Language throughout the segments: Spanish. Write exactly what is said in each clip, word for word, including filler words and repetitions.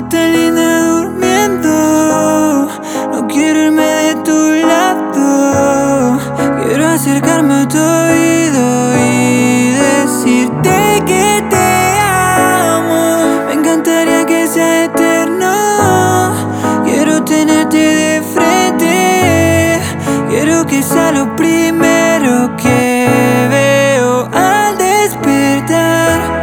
tan linda durmiendo. No quiero irme de tu lado. Quiero acercarme a tu oído y decirte que te amo. Me encantaría que sea eterno. Quiero tenerte de frente. Quiero que sea lo primero que veo al despertar.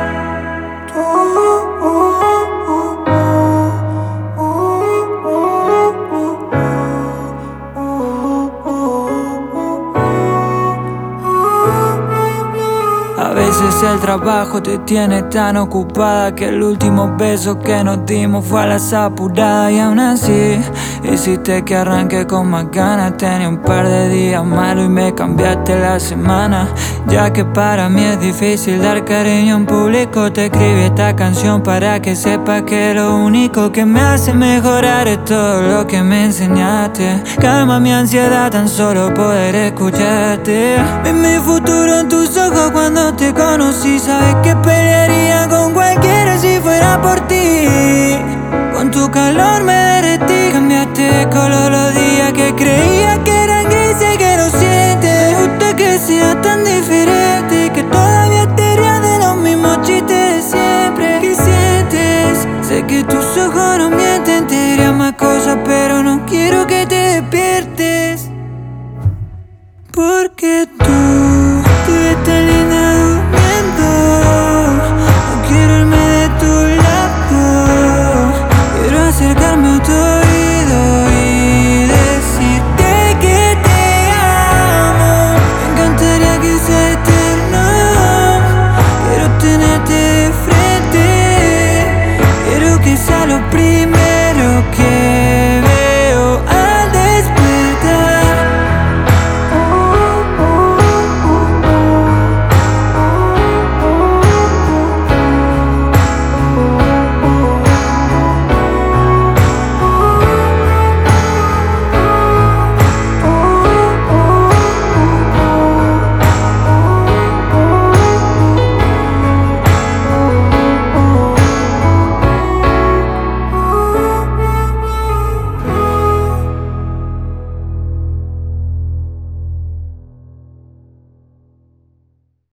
A veces el trabajo te tiene tan ocupada que el último beso que nos dimos fue a las apuradas. Y aún así hiciste que arranque con más ganas. Tenía un par de días malos y me cambiaste la semana. Ya que para mí es difícil dar cariño en público, te escribí esta canción para que sepas que lo único que me hace mejorar es todo lo que me enseñaste. Calma mi ansiedad tan solo poder escucharte. Vi mi futuro en tus ojos cuando te conocí. Sabes que pelearía con cualquiera si fuera por ti. Con tu calor me derretí. Cambiaste de color los días que creía que eran grises, que lo sientes. Me gusta que seas tan diferente, que todavía te rías de los mismos chistes de siempre. ¿Qué sientes? Sé que tus ojos no mienten. Te diría más cosas pero no quiero que te despiertes, porque tú